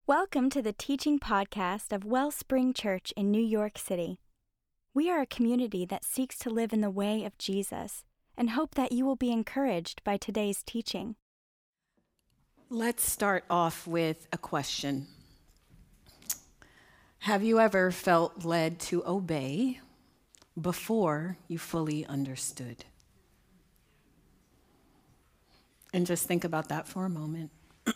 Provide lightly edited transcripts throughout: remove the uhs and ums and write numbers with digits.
Welcome to the teaching podcast of Wellspring Church in New York City. We are a community that seeks to live in the way of Jesus and hope that you will be encouraged by today's teaching. Let's start off with a question. Have you ever felt led to obey before you fully understood? And just think about that for a moment.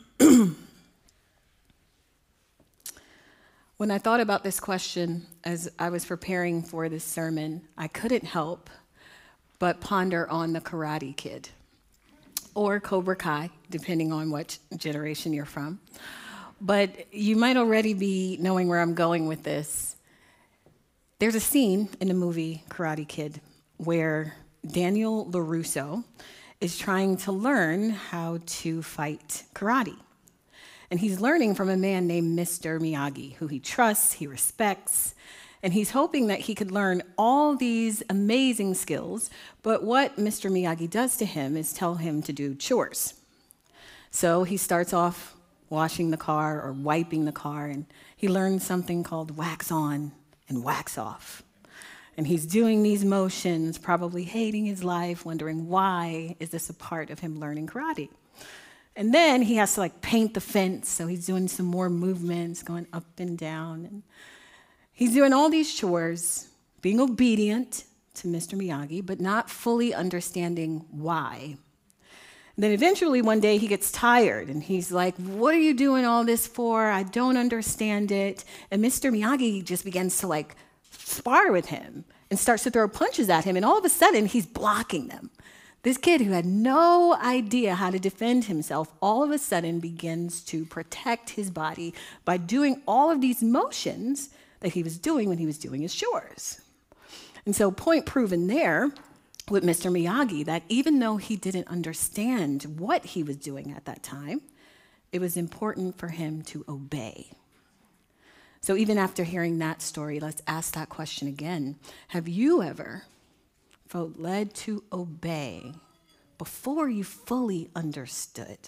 When I thought about this question as I was preparing for this sermon, I couldn't help but ponder on the Karate Kid, or Cobra Kai, depending on what generation you're from. But you might already be knowing where I'm going with this. There's a scene in the movie Karate Kid where Daniel LaRusso is trying to learn how to fight karate. And he's learning from a man named Mr. Miyagi, who he trusts, he respects, and he's hoping that he could learn all these amazing skills, but what Mr. Miyagi does to him is tell him to do chores. So he starts off washing the car or wiping the car, and he learns something called wax on and wax off. And he's doing these motions, probably hating his life, wondering why is this a part of him learning karate? And then he has to paint the fence, so he's doing some more movements, going up and down. And he's doing all these chores, being obedient to Mr. Miyagi, but not fully understanding why. And then eventually one day he gets tired, and he's like, "What are you doing all this for? I don't understand it." And Mr. Miyagi just begins to spar with him and starts to throw punches at him, and all of a sudden he's blocking them. This kid who had no idea how to defend himself all of a sudden begins to protect his body by doing all of these motions that he was doing when he was doing his chores. And so point proven there with Mr. Miyagi that even though he didn't understand what he was doing at that time, it was important for him to obey. So even after hearing that story, let's ask that question again. Have you ever felt led to obey before you fully understood?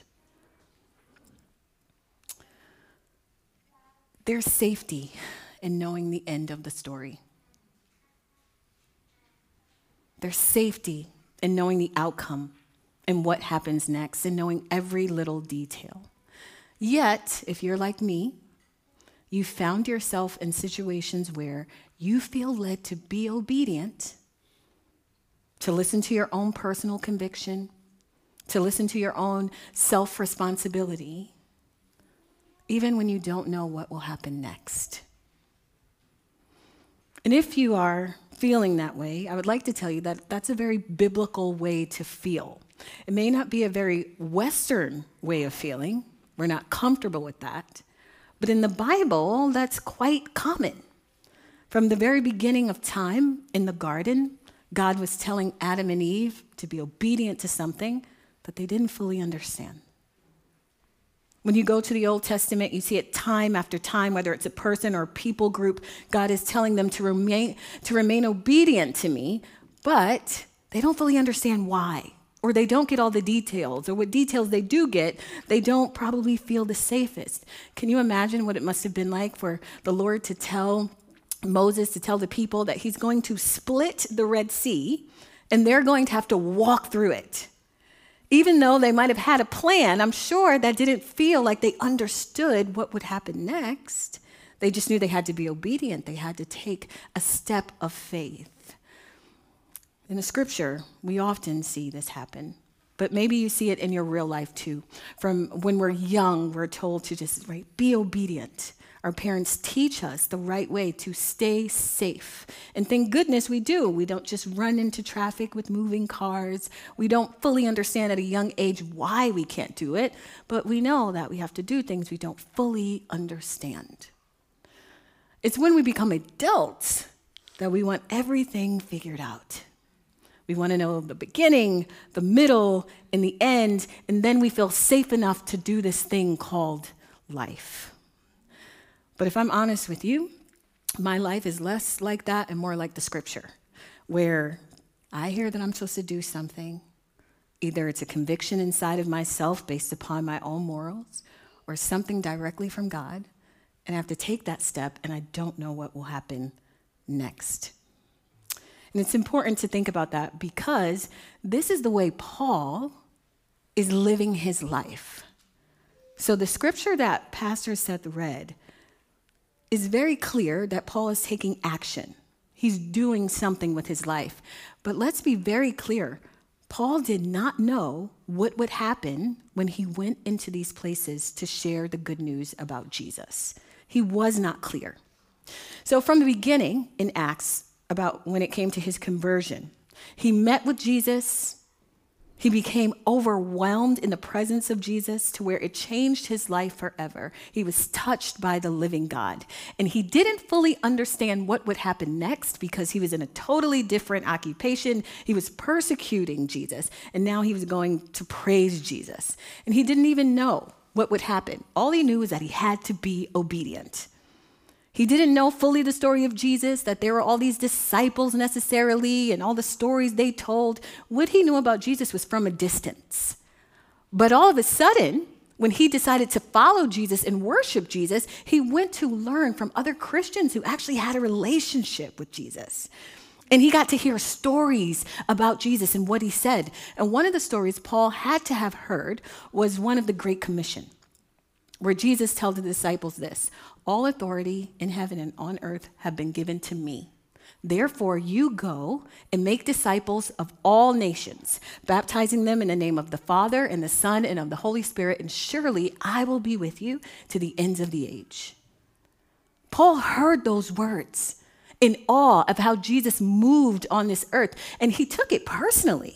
There's safety in knowing the end of the story. There's safety in knowing the outcome and what happens next and knowing every little detail. Yet, if you're like me, you found yourself in situations where you feel led to be obedient, to listen to your own personal conviction, to listen to your own self-responsibility, even when you don't know what will happen next. And if you are feeling that way, I would like to tell you that that's a very biblical way to feel. It may not be a very Western way of feeling. We're not comfortable with that. But in the Bible, that's quite common. From the very beginning of time in the garden, God was telling Adam and Eve to be obedient to something that they didn't fully understand. When you go to the Old Testament, you see it time after time, whether it's a person or a people group, God is telling them to remain obedient to me, but they don't fully understand why, or they don't get all the details, or what details they do get, they don't probably feel the safest. Can you imagine what it must have been like for the Lord to tell Moses to tell the people that he's going to split the Red Sea and they're going to have to walk through it? Even though they might have had a plan, I'm sure that didn't feel like they understood what would happen next. They just knew they had to be obedient. They had to take a step of faith. In the scripture, we often see this happen, but maybe you see it in your real life too. From when we're young, we're told to just be obedient. Our parents teach us the right way to stay safe. And thank goodness we do. We don't just run into traffic with moving cars. We don't fully understand at a young age why we can't do it, but we know that we have to do things we don't fully understand. It's when we become adults that we want everything figured out. We want to know the beginning, the middle, and the end, and then we feel safe enough to do this thing called life. But if I'm honest with you, my life is less like that and more like the scripture, where I hear that I'm supposed to do something. Either it's a conviction inside of myself based upon my own morals, or something directly from God, and I have to take that step, and I don't know what will happen next. And it's important to think about that because this is the way Paul is living his life. So the scripture that Pastor Seth read is very clear that Paul is taking action. He's doing something with his life. But let's be very clear. Paul did not know what would happen when he went into these places to share the good news about Jesus. He was not clear. So from the beginning in Acts, about when it came to his conversion, he met with Jesus. He became overwhelmed in the presence of Jesus to where it changed his life forever. He was touched by the living God. And he didn't fully understand what would happen next because he was in a totally different occupation. He was persecuting Jesus, and now he was going to praise Jesus. And he didn't even know what would happen. All he knew was that he had to be obedient. He didn't know fully the story of Jesus, that there were all these disciples necessarily and all the stories they told. What he knew about Jesus was from a distance. But all of a sudden, when he decided to follow Jesus and worship Jesus, he went to learn from other Christians who actually had a relationship with Jesus. And he got to hear stories about Jesus and what he said. And one of the stories Paul had to have heard was one of the Great Commission, where Jesus tells the disciples this: all authority in heaven and on earth have been given to me. Therefore, you go and make disciples of all nations, baptizing them in the name of the Father and the Son and of the Holy Spirit, and surely I will be with you to the ends of the age. Paul heard those words in awe of how Jesus moved on this earth, and he took it personally.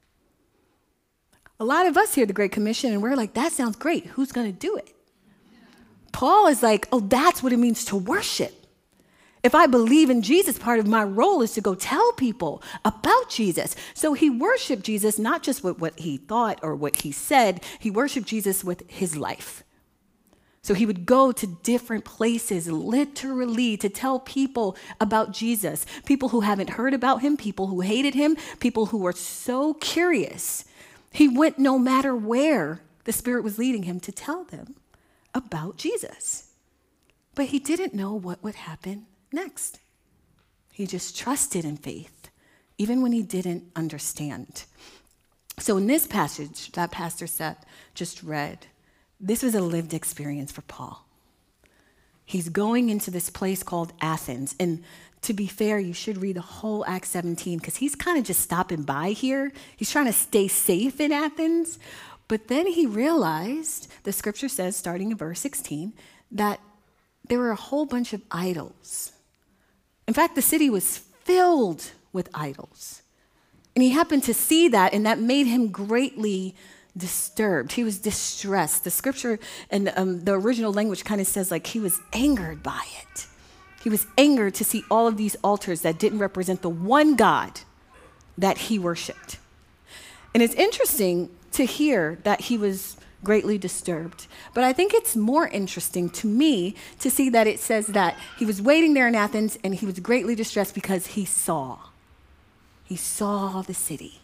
A lot of us hear the Great Commission, and we're like, that sounds great. Who's going to do it? Paul is like, oh, that's what it means to worship. If I believe in Jesus, part of my role is to go tell people about Jesus. So he worshiped Jesus, not just with what he thought or what he said. He worshiped Jesus with his life. So he would go to different places, literally, to tell people about Jesus. People who haven't heard about him, people who hated him, people who were so curious. He went no matter where the Spirit was leading him to tell them about Jesus. But he didn't know what would happen next. He just trusted in faith, even when he didn't understand. So in this passage that Pastor Seth just read, this was a lived experience for Paul. He's going into this place called Athens. And to be fair, you should read the whole Acts 17 because he's kind of just stopping by here. He's trying to stay safe in Athens. But then he realized, the scripture says, starting in verse 16, that there were a whole bunch of idols. In fact, the city was filled with idols. And he happened to see that, and that made him greatly disturbed. He was distressed. The scripture and the original language kind of says like he was angered by it. He was angered to see all of these altars that didn't represent the one God that he worshiped. And it's interesting to hear that he was greatly disturbed. But I think it's more interesting to me to see that it says that he was waiting there in Athens and he was greatly distressed because he saw the city.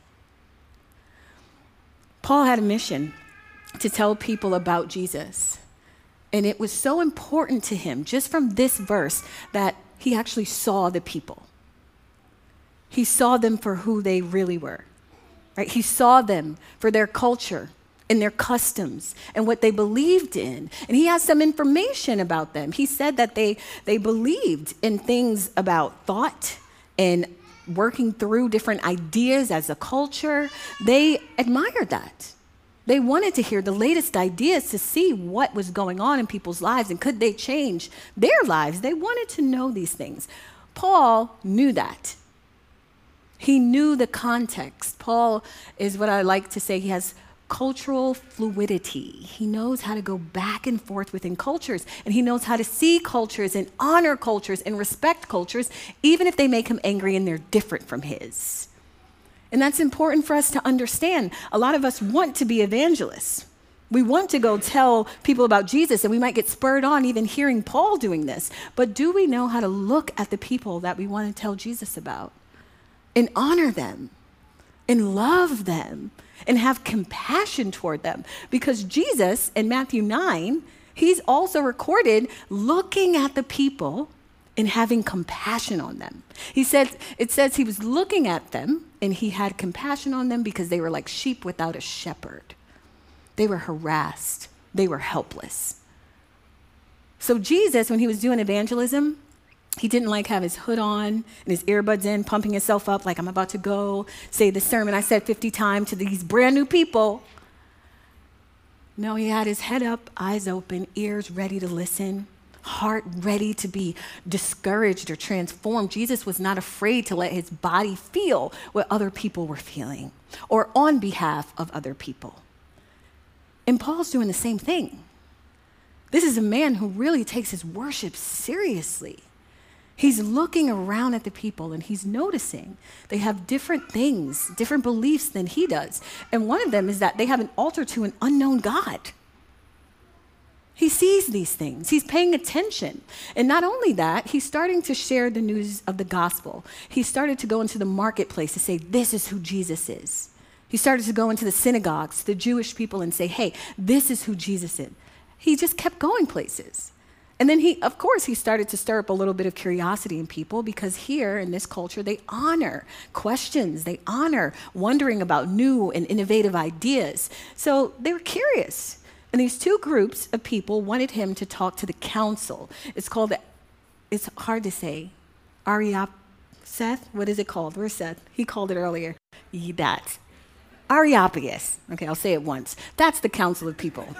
Paul had a mission to tell people about Jesus. And it was so important to him, just from this verse, that he actually saw the people. He saw them for who they really were. Right? He saw them for their culture and their customs and what they believed in. And he has some information about them. He said that they believed in things about thought and working through different ideas as a culture. They admired that. They wanted to hear the latest ideas to see what was going on in people's lives and could they change their lives. They wanted to know these things. Paul knew that. He knew the context. Paul is what I like to say, he has cultural fluidity. He knows how to go back and forth within cultures, and he knows how to see cultures and honor cultures and respect cultures, even if they make him angry and they're different from his. And that's important for us to understand. A lot of us want to be evangelists. We want to go tell people about Jesus, and we might get spurred on even hearing Paul doing this. But do we know how to look at the people that we want to tell Jesus about and honor them and love them and have compassion toward them? Because Jesus in Matthew 9 he's also recorded looking at the people and having compassion on them. It says he was looking at them and he had compassion on them because they were like sheep without a shepherd. They were harassed. They were helpless. So Jesus, when he was doing evangelism, he didn't like have his hood on and his earbuds in, pumping himself up like I'm about to go say the sermon I said 50 times to these brand new people. No, he had his head up, eyes open, ears ready to listen, heart ready to be discouraged or transformed. Jesus was not afraid to let his body feel what other people were feeling or on behalf of other people. And Paul's doing the same thing. This is a man who really takes his worship seriously. He's looking around at the people and he's noticing they have different things, different beliefs than he does. And one of them is that they have an altar to an unknown God. He sees these things. He's paying attention. And not only that, he's starting to share the news of the gospel. He started to go into the marketplace to say, this is who Jesus is. He started to go into the synagogues, the Jewish people, and say, hey, this is who Jesus is. He just kept going places. And then he started to stir up a little bit of curiosity in people because here in this culture, they honor questions. They honor wondering about new and innovative ideas. So they were curious. And these two groups of people wanted him to talk to the council. It's hard to say, Seth? What is it called? Where's Seth? He called it earlier. That. Areopagus. Okay, I'll say it once. That's the council of people.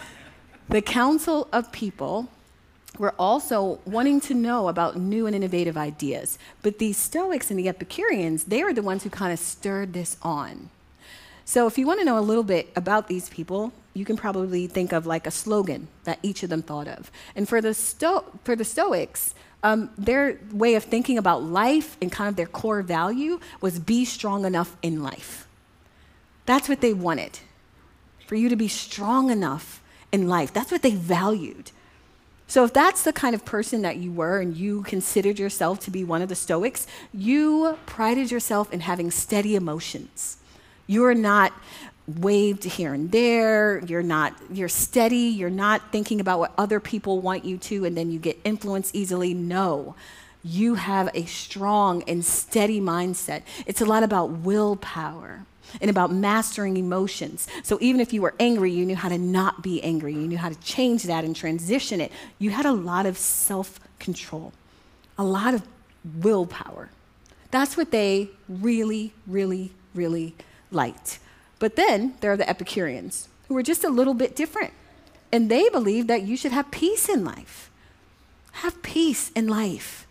The council of people were also wanting to know about new and innovative ideas. But these Stoics and the Epicureans, they were the ones who kind of stirred this on. So if you want to know a little bit about these people, you can probably think of like a slogan that each of them thought of. And for the Stoics, their way of thinking about life and kind of their core value was be strong enough in life. That's what they wanted, for you to be strong enough in life. That's what they valued. So if that's the kind of person that you were and you considered yourself to be one of the Stoics, you prided yourself in having steady emotions. You're not waved here and there. You're steady. You're not thinking about what other people want you to, and then you get influenced easily. No, you have a strong and steady mindset. It's a lot about willpower and about mastering emotions. So even if you were angry, you knew how to not be angry. You knew how to change that and transition it. You had a lot of self-control, a lot of willpower. That's what they really, really, really liked. But then there are the Epicureans, who were just a little bit different. And they believed that you should have peace in life. Have peace in life.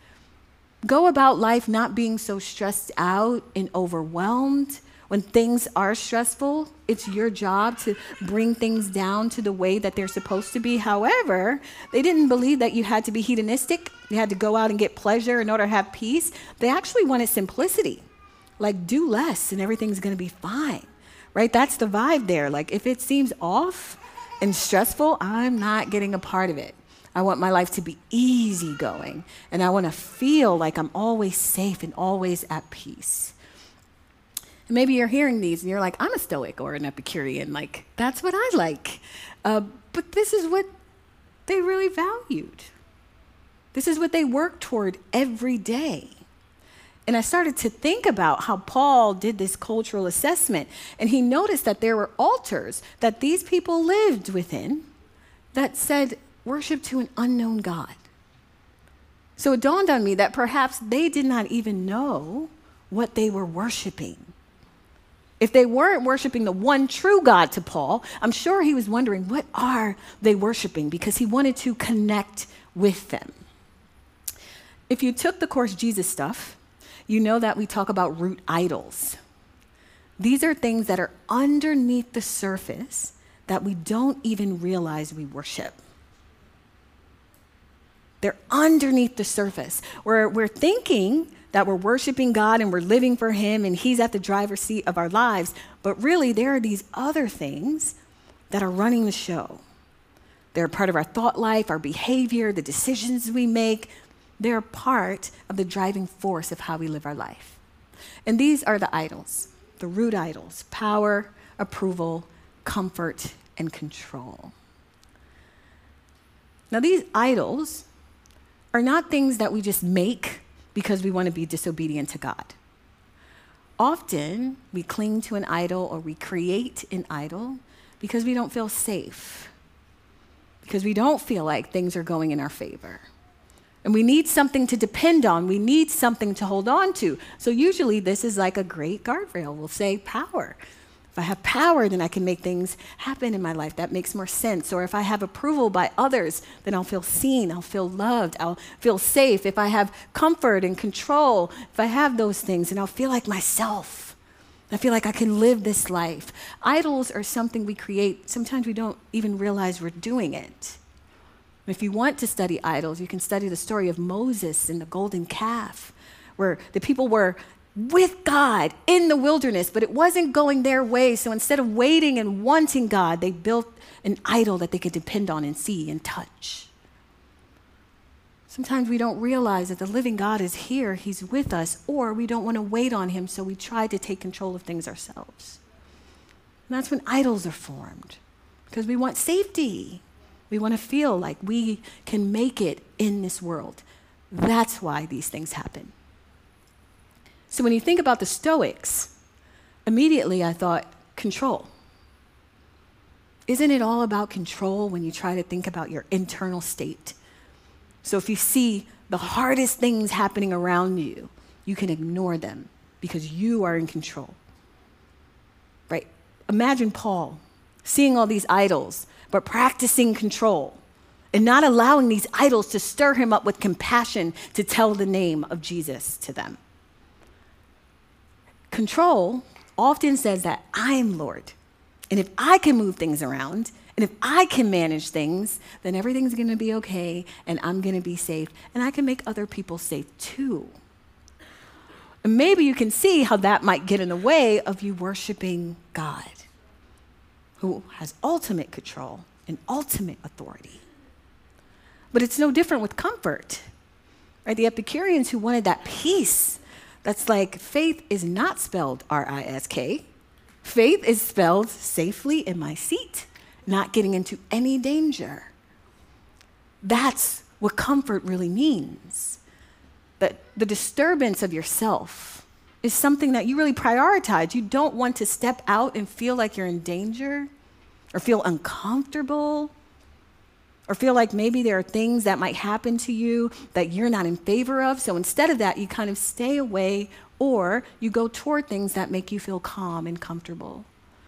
Go about life not being so stressed out and overwhelmed. When things are stressful, it's your job to bring things down to the way that they're supposed to be. However, they didn't believe that you had to be hedonistic. You had to go out and get pleasure in order to have peace. They actually wanted simplicity. Like, do less and everything's going to be fine, right? That's the vibe there. Like, if it seems off and stressful, I'm not getting a part of it. I want my life to be easygoing, and I want to feel like I'm always safe and always at peace. And maybe you're hearing these and you're like, I'm a Stoic or an Epicurean. Like, that's what I like. But this is what they really valued. This is what they worked toward every day. And I started to think about how Paul did this cultural assessment, and he noticed that there were altars that these people lived within that said, worship to an unknown God. So it dawned on me that perhaps they did not even know what they were worshiping. If they weren't worshiping the one true God to Paul, I'm sure he was wondering, what are they worshiping? Because he wanted to connect with them. If you took the course Jesus Stuff, you know that we talk about root idols. These are things that are underneath the surface that we don't even realize we worship. They're underneath the surface. We're thinking that we're worshiping God and we're living for him and he's at the driver's seat of our lives, but really there are these other things that are running the show. They're part of our thought life, our behavior, the decisions we make. They're part of the driving force of how we live our life. And these are the idols, the root idols: power, approval, comfort, and control. Now, these idols are not things that we just make because we want to be disobedient to God. Often, we cling to an idol or we create an idol because we don't feel safe, because we don't feel like things are going in our favor. And we need something to depend on. We need something to hold on to. So usually this is like a great guardrail. We'll say power. If I have power, then I can make things happen in my life. That makes more sense. Or if I have approval by others, then I'll feel seen, I'll feel loved, I'll feel safe. If I have comfort and control, if I have those things, then I'll feel like myself. I feel like I can live this life. Idols are something we create. Sometimes we don't even realize we're doing it. If you want to study idols, you can study the story of Moses and the golden calf, where the people were with God in the wilderness, but it wasn't going their way. So instead of waiting and wanting God, they built an idol that they could depend on and see and touch. Sometimes we don't realize that the living God is here, he's with us, or we don't want to wait on him, so we try to take control of things ourselves. And that's when idols are formed, because we want safety. We want to feel like we can make it in this world. That's why these things happen. So when you think about the Stoics, immediately I thought, control. Isn't it all about control when you try to think about your internal state? So if you see the hardest things happening around you, you can ignore them because you are in control. Right? Imagine Paul seeing all these idols, but practicing control and not allowing these idols to stir him up with compassion to tell the name of Jesus to them. Control often says that I'm Lord, and if I can move things around, and if I can manage things, then everything's going to be okay, and I'm going to be safe, and I can make other people safe too. And maybe you can see how that might get in the way of you worshiping God, who has ultimate control and ultimate authority. But it's no different with comfort, right? The Epicureans who wanted that peace, that's like faith is not spelled R-I-S-K. Faith is spelled safely in my seat, not getting into any danger. That's what comfort really means. That the disturbance of yourself is something that you really prioritize. You don't want to step out and feel like you're in danger or feel uncomfortable or feel like maybe there are things that might happen to you that you're not in favor of. So instead of that, you kind of stay away or you go toward things that make you feel calm and comfortable.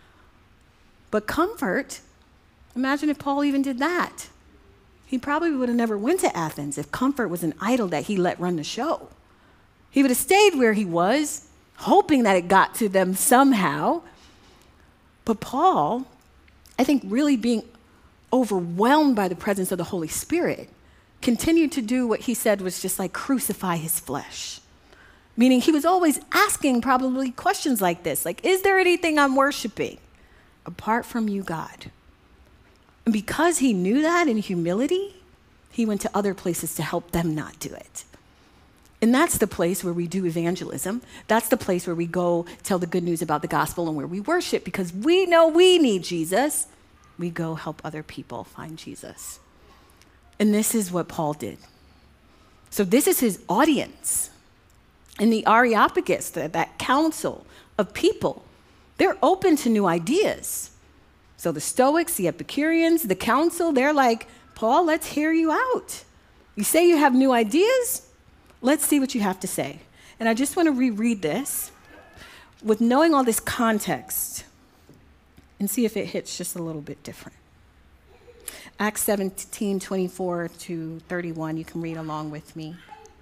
But comfort, imagine if Paul even did that. He probably would have never went to Athens if comfort was an idol that he let run the show. He would have stayed where he was, hoping that it got to them somehow. But Paul, I think really being overwhelmed by the presence of the Holy Spirit, continued to do what he said was just like crucify his flesh. Meaning he was always asking probably questions like this, like, is there anything I'm worshiping apart from you, God? And because he knew that in humility, he went to other places to help them not do it. And that's the place where we do evangelism. That's the place where we go tell the good news about the gospel and where we worship because we know we need Jesus. We go help other people find Jesus. And this is what Paul did. So this is his audience. And the Areopagus, that council of people, they're open to new ideas. So the Stoics, the Epicureans, the council, they're like, Paul, let's hear you out. You say you have new ideas? Let's see what you have to say. And I just want to reread this with knowing all this context and see if it hits just a little bit different. Acts 17:24-31, you can read along with me.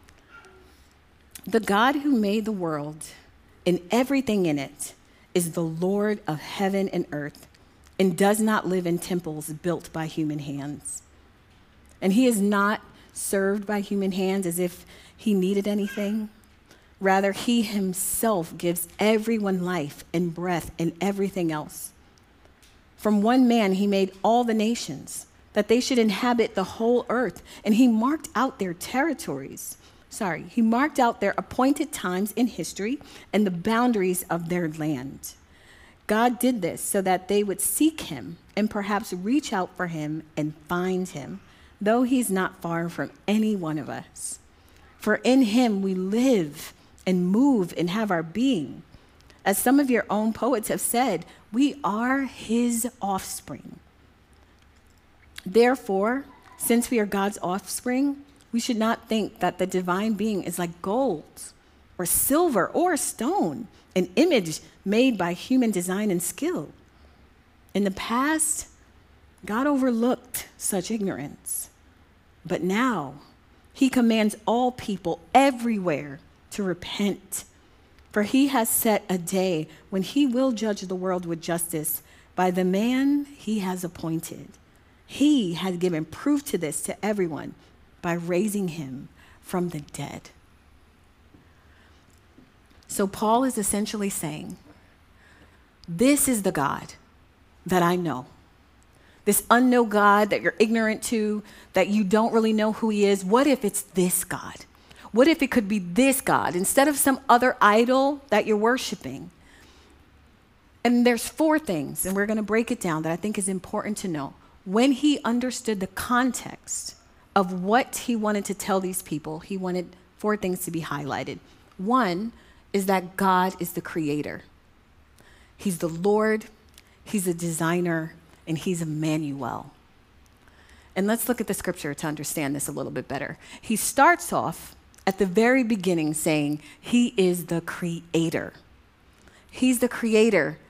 The God who made the world and everything in it is the Lord of heaven and earth and does not live in temples built by human hands. And he is not served by human hands as if he needed anything. Rather, he himself gives everyone life and breath and everything else. From one man, he made all the nations, that they should inhabit the whole earth. And he marked out their territories. He marked out their appointed times in history and the boundaries of their land. God did this so that they would seek him and perhaps reach out for him and find him, though he's not far from any one of us. For in him we live and move and have our being. As some of your own poets have said, we are his offspring. Therefore, since we are God's offspring, we should not think that the divine being is like gold or silver or stone, an image made by human design and skill. In the past, God overlooked such ignorance, but now he commands all people everywhere to repent. For he has set a day when he will judge the world with justice by the man he has appointed. He has given proof to this to everyone by raising him from the dead. So Paul is essentially saying, this is the God that I know. This unknown God that you're ignorant to, that you don't really know who he is. What if it's this God? What if it could be this God instead of some other idol that you're worshiping? And there's 4 things, and we're going to break it down, that I think is important to know. When he understood the context of what he wanted to tell these people, he wanted 4 things to be highlighted. 1 is that God is the creator. He's the Lord, he's a designer, and he's Emmanuel. And let's look at the scripture to understand this a little bit better. He starts off at the very beginning saying he is the creator. He's the creator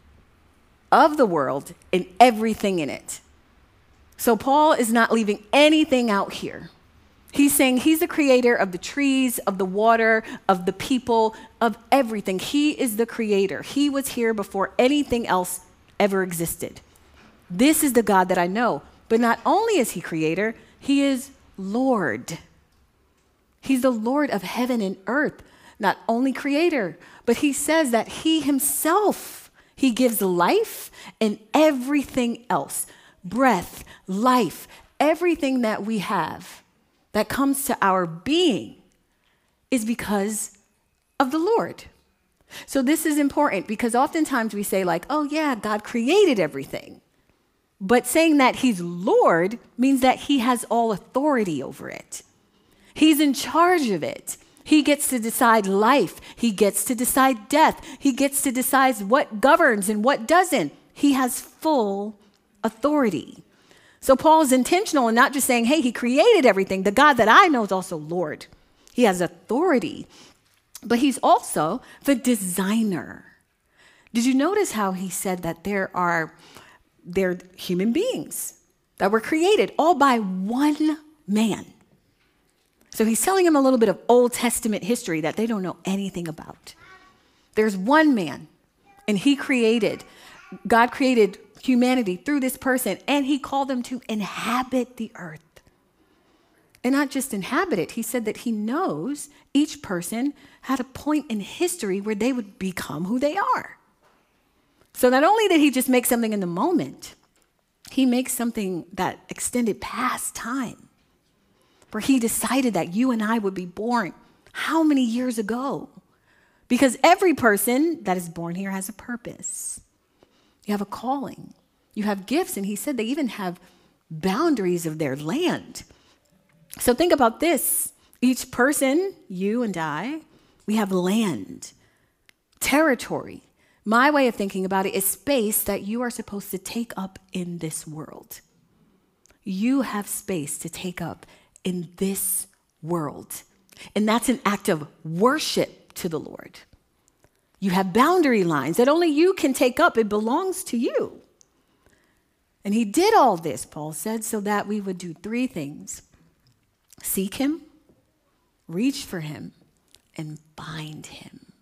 of the world and everything in it. So Paul is not leaving anything out here. He's saying he's the creator of the trees, of the water, of the people, of everything. He is the creator. He was here before anything else ever existed. This is the God that I know. But not only is he creator, he is Lord. He's the Lord of heaven and earth. Not only creator, but he says that he himself, he gives life and everything else. Breath, life, everything that we have that comes to our being is because of the Lord. So this is important because oftentimes we say like, oh yeah, God created everything. But saying that he's Lord means that he has all authority over it. He's in charge of it. He gets to decide life. He gets to decide death. He gets to decide what governs and what doesn't. He has full authority. So Paul is intentional in not just saying, hey, he created everything. The God that I know is also Lord. He has authority, but he's also the designer. Did you notice how he said that they're human beings that were created all by one man? So he's telling them a little bit of Old Testament history that they don't know anything about. There's one man, and God created humanity through this person, and he called them to inhabit the earth. And not just inhabit it, he said that he knows each person had a point in history where they would become who they are. So not only did he just make something in the moment, he makes something that extended past time, where he decided that you and I would be born how many years ago? Because every person that is born here has a purpose. You have a calling. You have gifts. And he said they even have boundaries of their land. So think about this. Each person, you and I, we have land, territory. My way of thinking about it is space that you are supposed to take up in this world. You have space to take up in this world. And that's an act of worship to the Lord. You have boundary lines that only you can take up. It belongs to you. And he did all this, Paul said, so that we would do 3 things. Seek him, reach for him, and find him.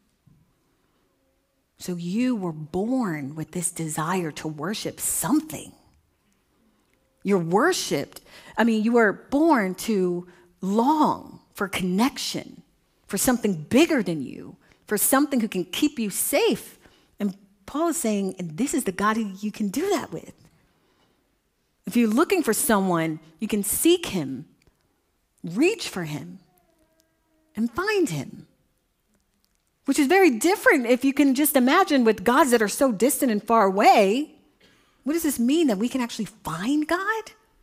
So you were born with this desire to worship something. You were born to long for connection, for something bigger than you, for something who can keep you safe. And Paul is saying, and this is the God who you can do that with. If you're looking for someone, you can seek him, reach for him, and find him. Which is very different if you can just imagine with gods that are so distant and far away. What does this mean, that we can actually find God?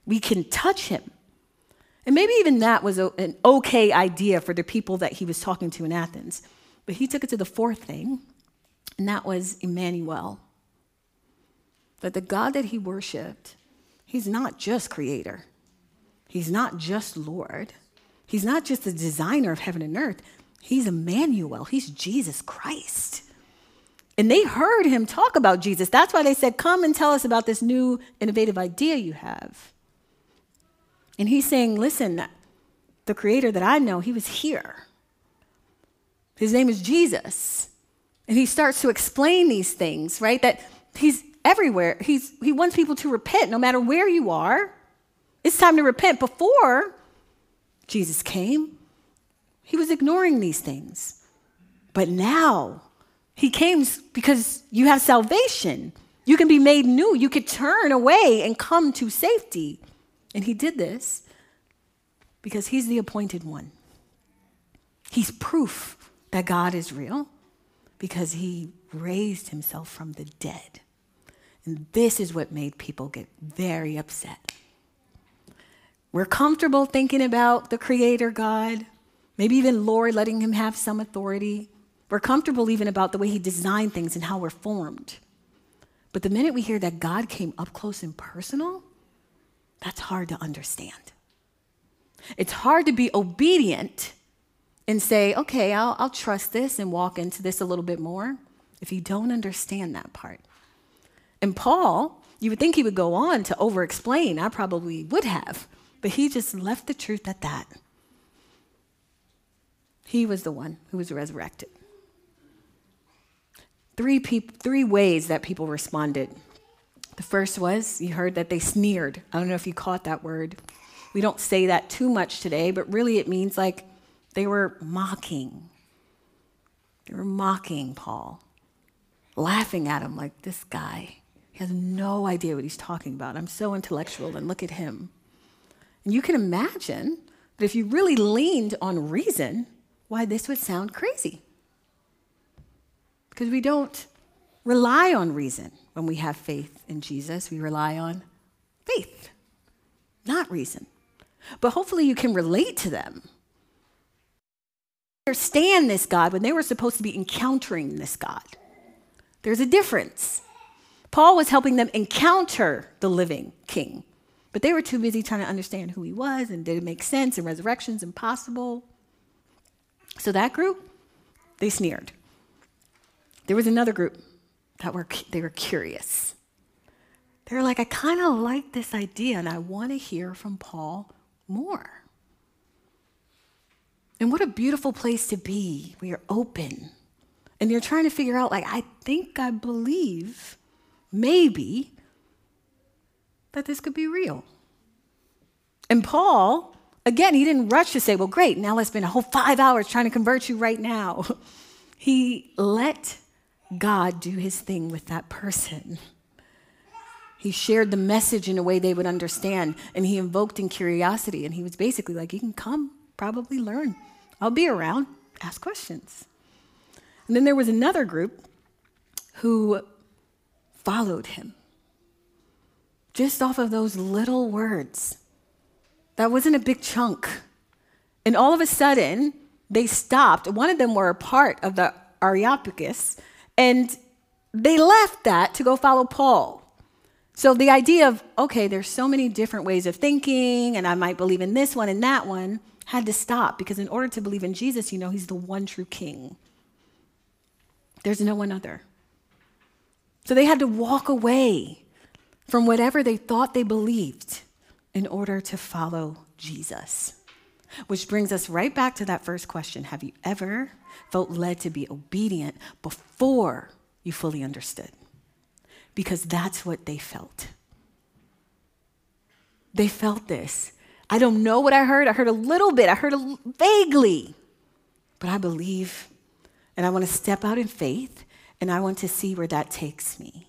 we can touch him. And maybe even that was an okay idea for the people that he was talking to in Athens. But he took it to the fourth thing, and that was Emmanuel. That the God that he worshiped, he's not just creator. He's not just Lord. He's not just the designer of heaven and earth. He's Emmanuel. He's Jesus Christ. And they heard him talk about Jesus. That's why they said, come and tell us about this new innovative idea you have. And he's saying, listen, the creator that I know, he was here. His name is Jesus. And he starts to explain these things, right? That he's everywhere. He wants people to repent no matter where you are. It's time to repent. Before Jesus came, he was ignoring these things. But now he came because you have salvation. You can be made new. You could turn away and come to safety. And he did this because he's the appointed one. He's proof that God is real because he raised himself from the dead. And this is what made people get very upset. We're comfortable thinking about the creator God, maybe even Lord letting him have some authority. We're comfortable even about the way he designed things and how we're formed. But the minute we hear that God came up close and personal, that's hard to understand. It's hard to be obedient and say, okay, I'll trust this and walk into this a little bit more if you don't understand that part. And Paul, you would think he would go on to over-explain. I probably would have. But he just left the truth at that. He was the one who was resurrected. Three ways that people responded. The first was, you heard that they sneered. I don't know if you caught that word. We don't say that too much today, but really it means like they were mocking. They were mocking Paul, laughing at him like, this guy, he has no idea what he's talking about. I'm so intellectual, and look at him. And you can imagine that if you really leaned on reason, why this would sound crazy. Because we don't rely on reason when we have faith in Jesus. We rely on faith, not reason. But hopefully you can relate to them. Understand this God when they were supposed to be encountering this God. There's a difference. Paul was helping them encounter the living king, but they were too busy trying to understand who he was and did it make sense and resurrection's impossible. So that group, they sneered. There was another group that they were curious. They were like, I kind of like this idea and I want to hear from Paul more. And what a beautiful place to be where you're open and you're trying to figure out, like, I think I believe maybe that this could be real. And Paul, again, he didn't rush to say, well, great, now let's spend a whole 5 hours trying to convert you right now. He let God do his thing with that person. He shared the message in a way they would understand, and he invoked in curiosity, and he was basically like, you can come, probably learn. I'll be around, ask questions. And then there was another group who followed him just off of those little words. That wasn't a big chunk. And all of a sudden, they stopped. One of them were a part of the Areopagus, and they left that to go follow Paul. So the idea of, okay, there's so many different ways of thinking, and I might believe in this one and that one, had to stop, because in order to believe in Jesus, you know, he's the one true king. There's no one other. So they had to walk away from whatever they thought they believed in order to follow Jesus. Which brings us right back to that first question. Have you ever felt led to be obedient before you fully understood? Because that's what they felt. They felt this. I don't know what I heard. I heard a little bit. I heard vaguely. But I believe, and I want to step out in faith, and I want to see where that takes me.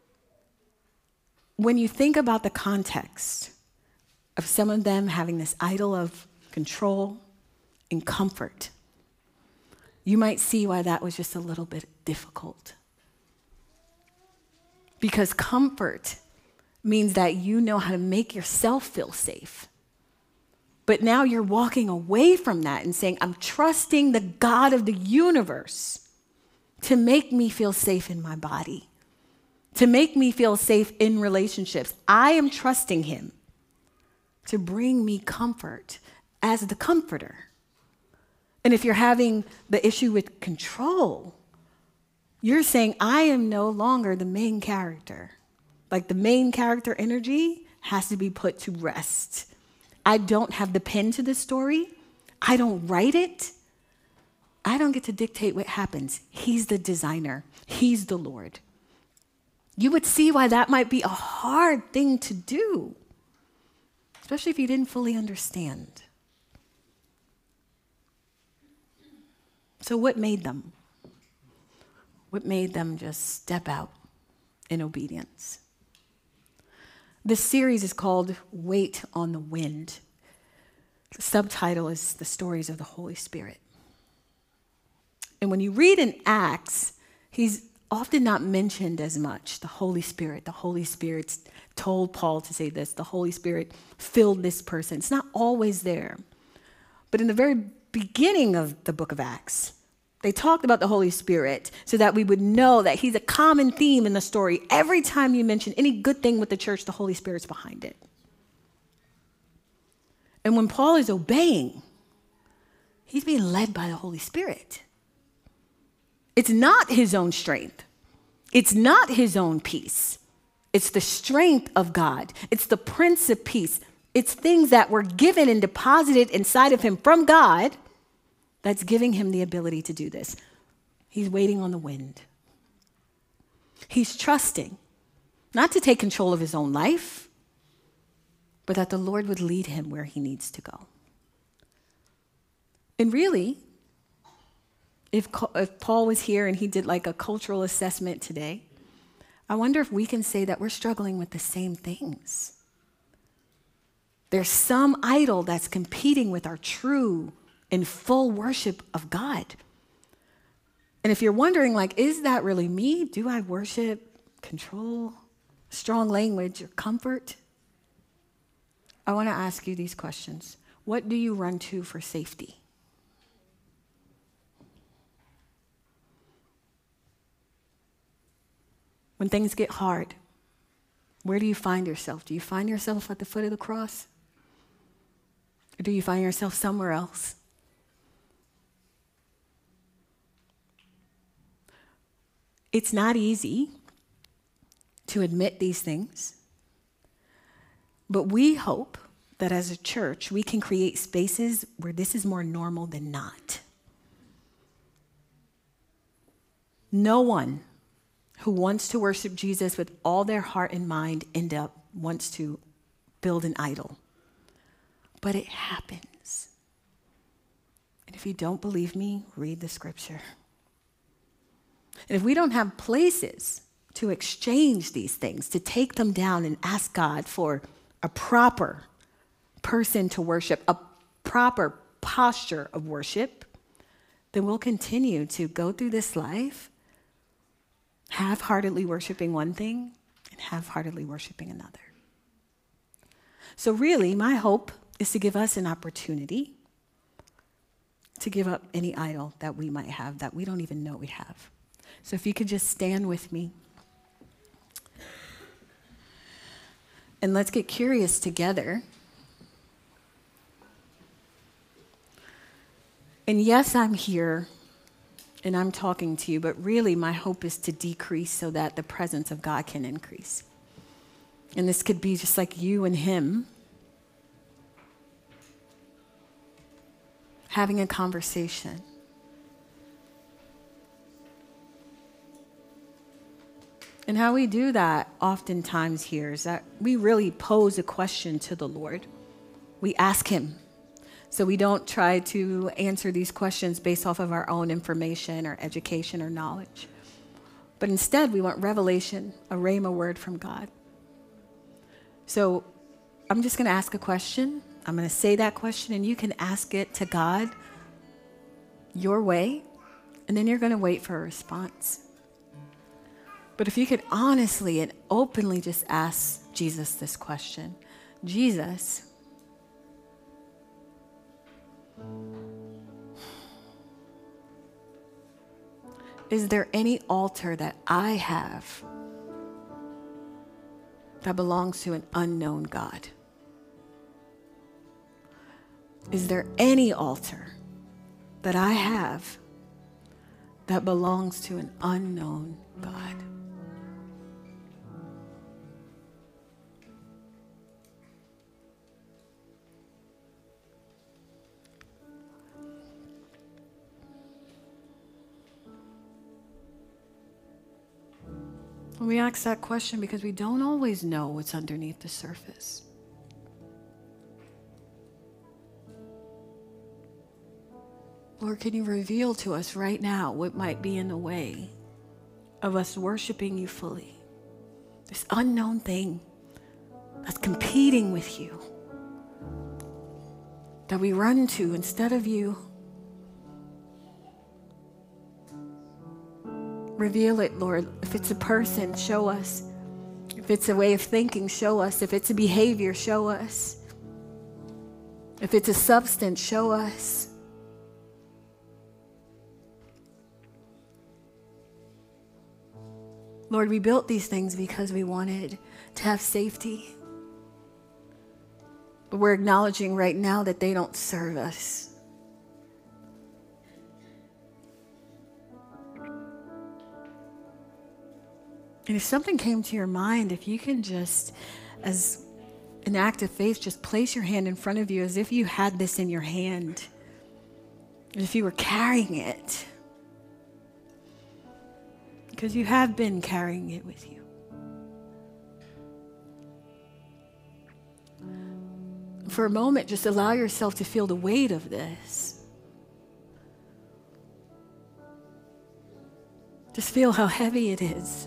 When you think about the context of some of them having this idol of control and comfort, you might see why that was just a little bit difficult. Because comfort means that you know how to make yourself feel safe. But now you're walking away from that and saying, I'm trusting the God of the universe to make me feel safe in my body, to make me feel safe in relationships. I am trusting him to bring me comfort as the comforter. And if you're having the issue with control, you're saying, I am no longer the main character. Like the main character energy has to be put to rest. I don't have the pen to the story. I don't write it. I don't get to dictate what happens. He's the designer. He's the Lord. You would see why that might be a hard thing to do, especially if you didn't fully understand. So what made them? What made them just step out in obedience? This series is called Wait on the Wind. The subtitle is The Stories of the Holy Spirit. And when you read in Acts, he's often not mentioned as much. The Holy Spirit told Paul to say this. The Holy Spirit filled this person. It's not always there. But in the very beginning of the book of Acts, they talked about the Holy Spirit so that we would know that he's a common theme in the story. Every time you mention any good thing with the church, the Holy Spirit's behind it. And when Paul is obeying, he's being led by the Holy Spirit. It's not his own strength. It's not his own peace. It's the strength of God. It's the Prince of Peace. It's things that were given and deposited inside of him from God that's giving him the ability to do this. He's waiting on the wind. He's trusting, not to take control of his own life, but that the Lord would lead him where he needs to go. And really, if Paul was here and he did like a cultural assessment today, I wonder if we can say that we're struggling with the same things. There's some idol that's competing with our true and full worship of God. And if you're wondering, like, is that really me? Do I worship control, strong language, or comfort? I want to ask you these questions. What do you run to for safety? When things get hard, where do you find yourself? Do you find yourself at the foot of the cross? Or do you find yourself somewhere else? It's not easy to admit these things, but we hope that as a church, we can create spaces where this is more normal than not. No one who wants to worship Jesus with all their heart and mind wants to build an idol. But it happens. And if you don't believe me, read the scripture. And if we don't have places to exchange these things, to take them down and ask God for a proper person to worship, a proper posture of worship, then we'll continue to go through this life half-heartedly worshiping one thing and half-heartedly worshiping another. So really, my hope is to give us an opportunity to give up any idol that we might have that we don't even know we have. So if you could just stand with me. And let's get curious together. And yes, I'm here and I'm talking to you, but really my hope is to decrease so that the presence of God can increase. And this could be just like you and him having a conversation. And how we do that oftentimes here is that we really pose a question to the Lord. We ask him. So we don't try to answer these questions based off of our own information or education or knowledge. But instead, we want revelation, a rhema word from God. So I'm just going to ask a question. I'm going to say that question, and you can ask it to God your way, and then you're going to wait for a response. But if you could honestly and openly just ask Jesus this question. Jesus, is there any altar that I have that belongs to an unknown God? Is there any altar that I have that belongs to an unknown God? We ask that question because we don't always know what's underneath the surface. Lord, can you reveal to us right now what might be in the way of us worshiping you fully? This unknown thing that's competing with you, that we run to instead of you. Reveal it, Lord. If it's a person, show us. If it's a way of thinking, show us. If it's a behavior, show us. If it's a substance, show us. Lord, we built these things because we wanted to have safety. But we're acknowledging right now that they don't serve us. And if something came to your mind, if you can just, as an act of faith, just place your hand in front of you as if you had this in your hand, as if you were carrying it. Because you have been carrying it with you. For a moment, just allow yourself to feel the weight of this. Just feel how heavy it is.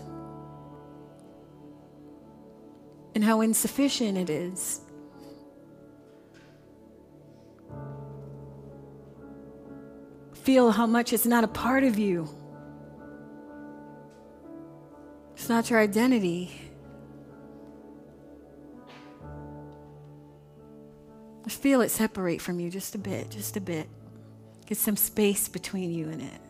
And how insufficient it is. Feel how much it's not a part of you. It's not your identity. Just feel it separate from you just a bit, just a bit. Get some space between you and it.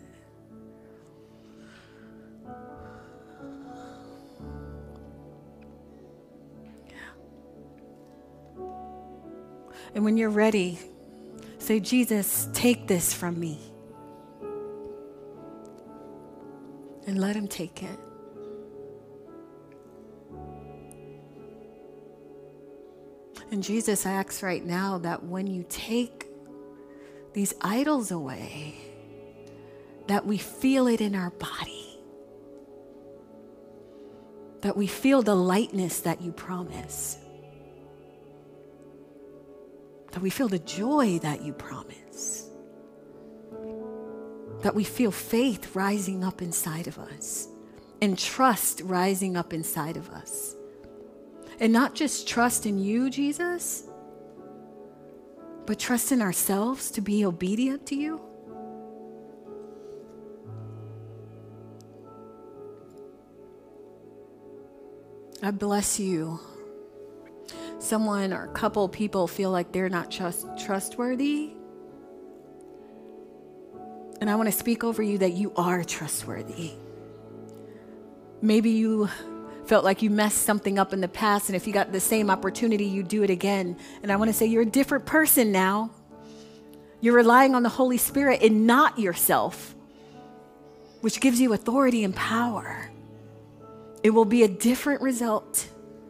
And when you're ready, say, Jesus, take this from me. And let him take it. And Jesus, I ask right now that when you take these idols away, that we feel it in our body. That we feel the lightness that you promise. That we feel the joy that you promise. That we feel faith rising up inside of us. And trust rising up inside of us. And not just trust in you, Jesus, but trust in ourselves to be obedient to you. I bless you. Someone or a couple people feel like they're not trustworthy. And I want to speak over you that you are trustworthy. Maybe you felt like you messed something up in the past, and if you got the same opportunity, you do it again. And I want to say you're a different person now. You're relying on the Holy Spirit and not yourself, which gives you authority and power. It will be a different result.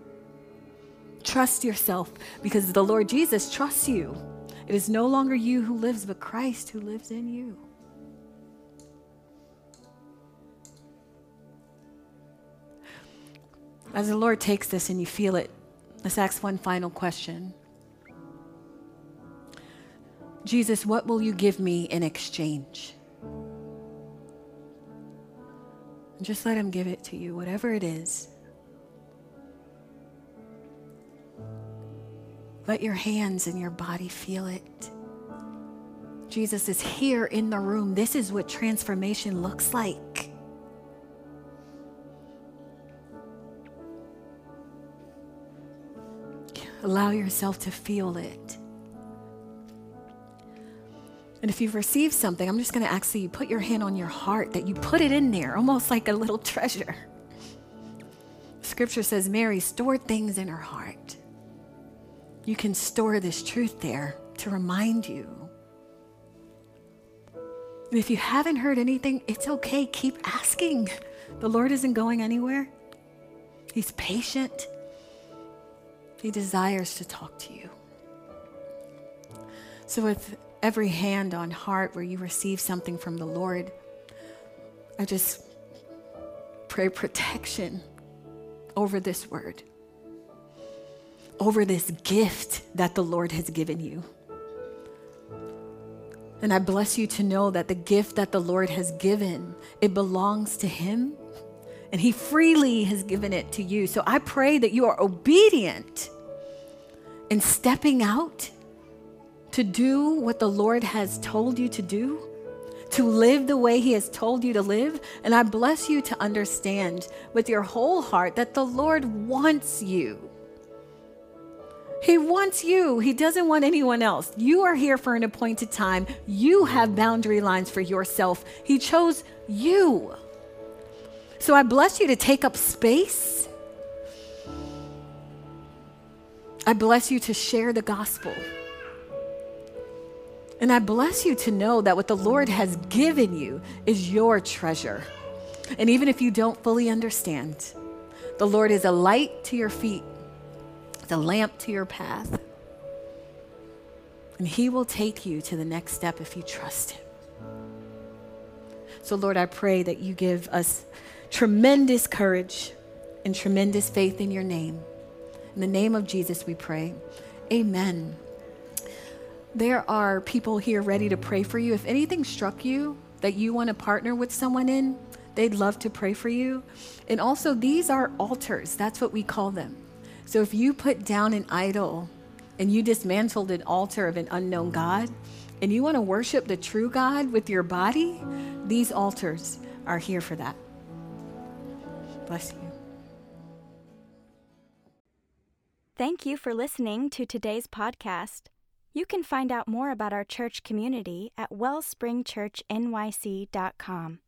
Trust yourself because the Lord Jesus trusts you. It is no longer you who lives, but Christ who lives in you. As the Lord takes this and you feel it, let's ask one final question. Jesus, what will you give me in exchange? And just let him give it to you, whatever it is. Let your hands and your body feel it. Jesus is here in the room. This is what transformation looks like. Allow yourself to feel it. And if you've received something, I'm just going to ask that you put your hand on your heart, that you put it in there, almost like a little treasure. Scripture says Mary stored things in her heart. You can store this truth there to remind you. And if you haven't heard anything, it's okay. Keep asking. The Lord isn't going anywhere. He's patient. He desires to talk to you. So with every hand on heart where you receive something from the Lord, I just pray protection over this word, over this gift that the Lord has given you. And I bless you to know that the gift that the Lord has given, it belongs to Him, and He freely has given it to you. So I pray that you are obedient in stepping out to do what the Lord has told you to do, to live the way He has told you to live. And I bless you to understand with your whole heart that the Lord wants you. He wants you. He doesn't want anyone else. You are here for an appointed time. You have boundary lines for yourself. He chose you. So I bless you to take up space. I bless you to share the gospel. And I bless you to know that what the Lord has given you is your treasure. And even if you don't fully understand, the Lord is a light to your feet, it's a lamp to your path. And He will take you to the next step if you trust Him. So Lord, I pray that you give us tremendous courage and tremendous faith in your name. In the name of Jesus we pray. Amen. There are people here ready to pray for you. If anything struck you that you want to partner with someone in, they'd love to pray for you. And also, these are altars. That's what we call them. So if you put down an idol and you dismantled an altar of an unknown God, and you want to worship the true God with your body, these altars are here for that. Bless you. Thank you for listening to today's podcast. You can find out more about our church community at wellspringchurchnyc.com.